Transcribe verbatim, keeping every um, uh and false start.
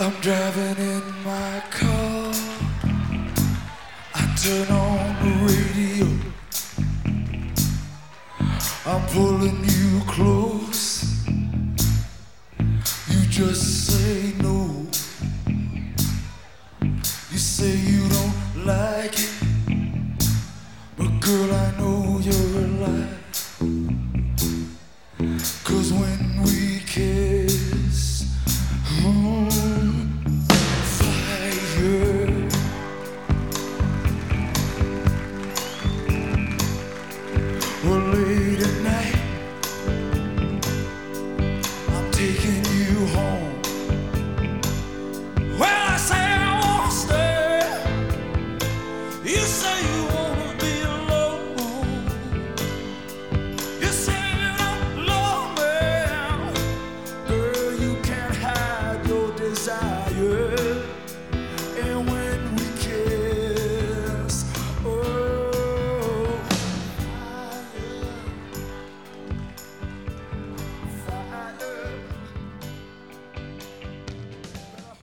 I'm driving in my car. I turn on the radio. I'm pulling you close. You just say no.